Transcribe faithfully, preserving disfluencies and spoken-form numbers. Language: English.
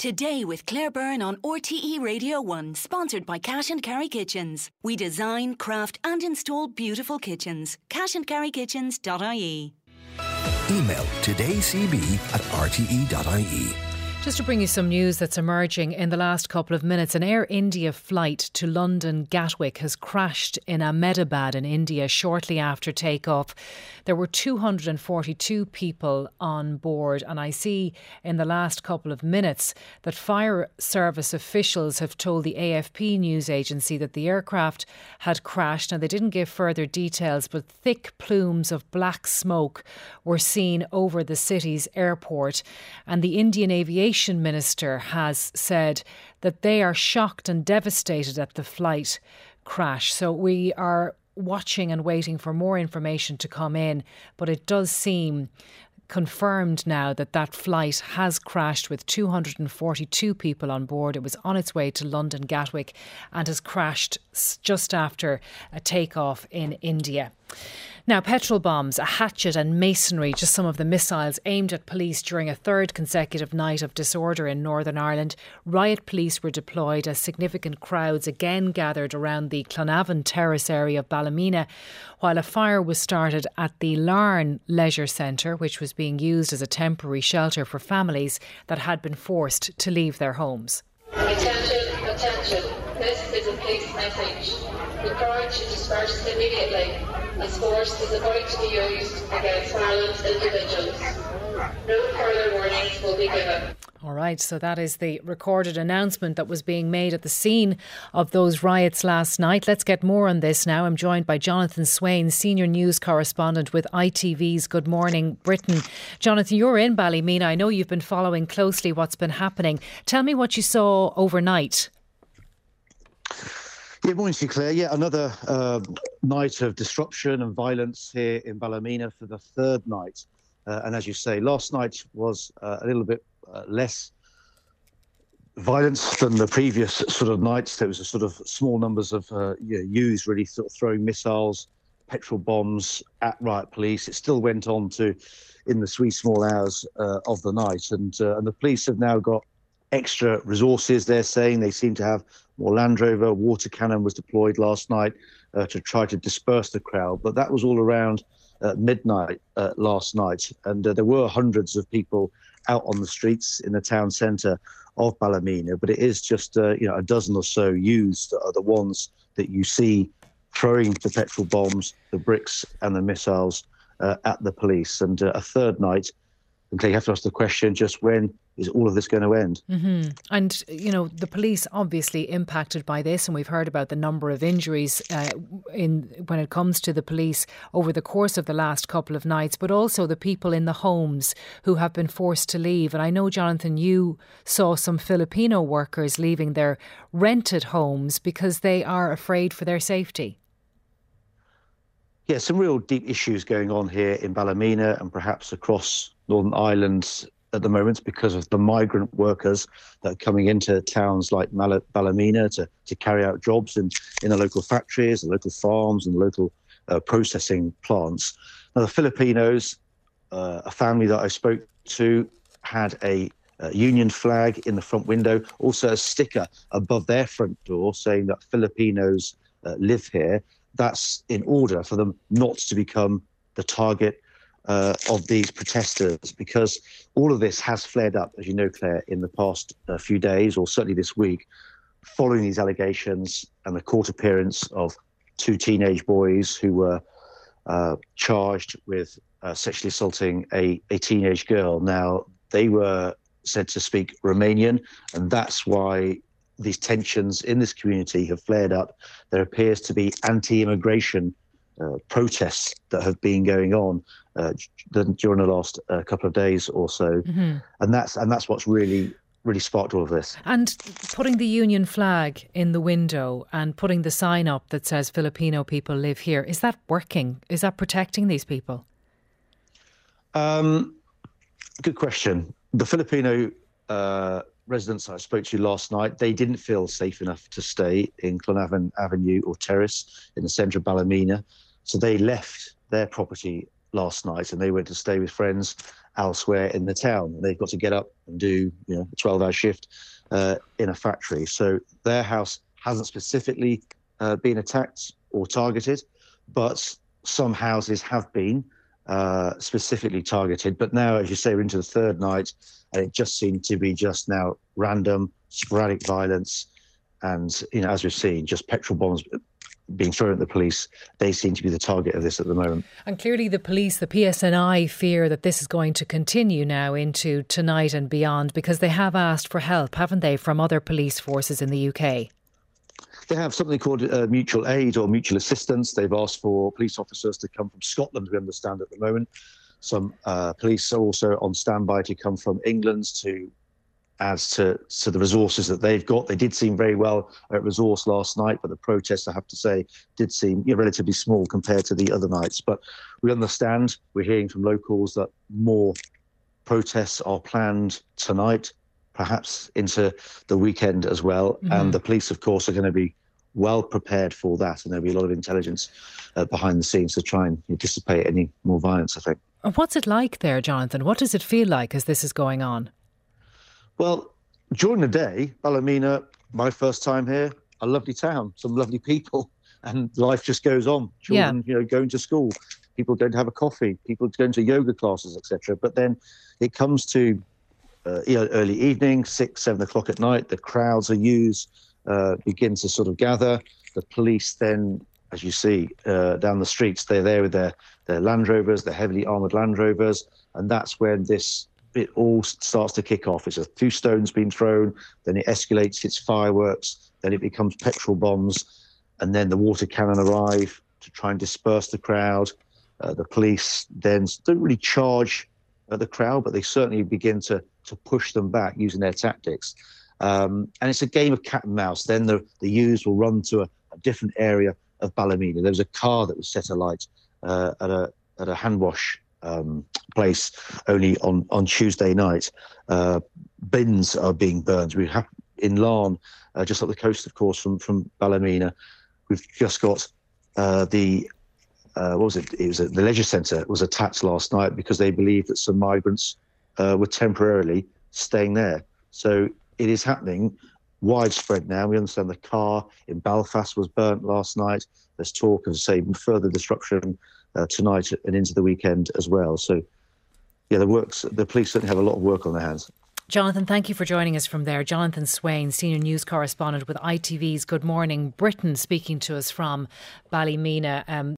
Today with Claire Byrne on R T E Radio one, sponsored by Cash and Carry Kitchens. We design, craft and install beautiful kitchens. cash and carry kitchens dot I E. Email todaycb at r t e dot I E. Just to bring you some news that's emerging in the last couple of minutes, an Air India flight to London Gatwick has crashed in Ahmedabad in India shortly after takeoff. There were two hundred forty-two people on board, and I see in the last couple of minutes that fire service officials have told the A F P news agency that the aircraft had crashed. Now, they didn't give further details, but thick plumes of black smoke were seen over the city's airport, and the Indian Aviation Minister has said that they are shocked and devastated at the flight crash. So we are watching and waiting for more information to come in, but it does seem confirmed now that that flight has crashed with two hundred forty-two people on board. It was on its way to London Gatwick and has crashed just after a takeoff in India. Now, petrol bombs, a hatchet and masonry, just some of the missiles aimed at police during a third consecutive night of disorder in Northern Ireland. Riot police were deployed as significant crowds again gathered around the Clonavon Terrace area of Ballymena, while a fire was started at the Larne Leisure Centre, which was being used as a temporary shelter for families that had been forced to leave their homes. Attention, attention. This is a police message. The crowd should disperse immediately, as force is about to be used against violent individuals. No further warnings will be given. All right, so that is the recorded announcement that was being made at the scene of those riots last night. Let's get more on this now. I'm joined by Jonathan Swain, senior news correspondent with I T V's Good Morning Britain. Jonathan, you're in Ballymena. I know you've been following closely what's been happening. Tell me what you saw overnight. Good morning to you, Claire. Yeah, another uh, night of disruption and violence here in Ballymena for the third night. Uh, and as you say, last night was uh, a little bit uh, less violence than the previous sort of nights. There was a sort of small numbers of uh, you know, youths really sort of throwing missiles, petrol bombs at riot police. It still went on to in the wee small hours uh, of the night. And, uh, and the police have now got extra resources, they're saying. They seem to have more Land Rover. Water cannon was deployed last night uh, to try to disperse the crowd. But that was all around uh, midnight uh, last night. And uh, there were hundreds of people out on the streets in the town centre of Ballymena. But it is just uh, you know a dozen or so youths that are the ones that you see throwing the petrol bombs, the bricks and the missiles uh, at the police. And uh, a third night, and you have to ask the question, just when is all of this going to end? Mm-hmm. And, you know, the police obviously impacted by this, and we've heard about the number of injuries uh, in when it comes to the police over the course of the last couple of nights, but also the people in the homes who have been forced to leave. And I know, Jonathan, you saw some Filipino workers leaving their rented homes because they are afraid for their safety. Yeah, some real deep issues going on here in Ballymena and perhaps across Northern Ireland at the moment because of the migrant workers that are coming into towns like Mal- Ballymena to, to carry out jobs in, in the local factories, the local farms and local uh, processing plants. Now, the Filipinos, uh, a family that I spoke to, had a, a union flag in the front window, also a sticker above their front door saying that Filipinos uh, live here. That's in order for them not to become the target Uh, of these protesters, because all of this has flared up, as you know, Claire, in the past uh, few days, or certainly this week, following these allegations and the court appearance of two teenage boys who were uh, charged with uh, sexually assaulting a, a teenage girl. Now, they were said to speak Romanian, and that's why these tensions in this community have flared up. There appears to be anti-immigration uh, protests that have been going on Uh, during the last uh, couple of days or so, mm-hmm. and that's and that's what's really really sparked all of this. And putting the union flag in the window and putting the sign up that says Filipino people live here, is that working? Is that protecting these people? Um, good question. The Filipino uh, residents I spoke to last night, they didn't feel safe enough to stay in Clonavon Avenue or Terrace in the centre of Ballymena, so they left their property last night and they went to stay with friends elsewhere in the town. They've got to get up and do, you know, a twelve-hour shift uh, in a factory. So their house hasn't specifically uh, been attacked or targeted, but some houses have been uh, specifically targeted. But now, as you say, we're into the third night, and it just seemed to be just now random, sporadic violence. And, you know, as we've seen, just petrol bombs being thrown at the police. They seem to be the target of this at the moment. And clearly the police, the P S N I, fear that this is going to continue now into tonight and beyond, because they have asked for help, haven't they, from other police forces in the U K? They have something called uh, mutual aid or mutual assistance. They've asked for police officers to come from Scotland, we understand at the moment. Some uh, police are also on standby to come from England to add to, to the resources that they've got. They did seem very well at resource last night, but the protests, I have to say, did seem, you know, relatively small compared to the other nights. But we understand, we're hearing from locals that more protests are planned tonight, perhaps into the weekend as well. Mm-hmm. And the police, of course, are going to be well prepared for that. And there'll be a lot of intelligence uh, behind the scenes to try and you know, dissipate any more violence, I think. And what's it like there, Jonathan? What does it feel like as this is going on? Well, during the day, Ballymena, my first time here, a lovely town, some lovely people, and life just goes on. Children, yeah. you know, going to school, people going to have a coffee, people going to yoga classes, et cetera. But then it comes to uh, you know, early evening, six, seven o'clock at night. The crowds are used, uh, begin to sort of gather. The police then, as you see uh, down the streets, they're there with their their Land Rovers, their heavily armoured Land Rovers, and that's when this. It all starts to kick off. It's a few stones being thrown, then it escalates, it's fireworks, then it becomes petrol bombs, and then the water cannon arrive to try and disperse the crowd. Uh, the police then don't really charge uh, the crowd, but they certainly begin to to push them back using their tactics. Um, and it's a game of cat and mouse. Then the, the youths will run to a, a different area of Ballymena. There was a car that was set alight uh, at a at a hand wash Um, place only on, on Tuesday night. Uh, bins are being burned. We have in Larne, uh, just up the coast, of course, from, from Ballymena. We've just got uh, the, uh, what was it? It was a, the leisure centre was attacked last night because they believed that some migrants uh, were temporarily staying there. So it is happening widespread now. We understand the car in Belfast was burnt last night. There's talk of, say, further disruption Uh, tonight and into the weekend as well. So, yeah, the works. The police certainly have a lot of work on their hands. Jonathan, thank you for joining us from there. Jonathan Swain, senior news correspondent with I T V's Good Morning Britain, speaking to us from Ballymena. Um,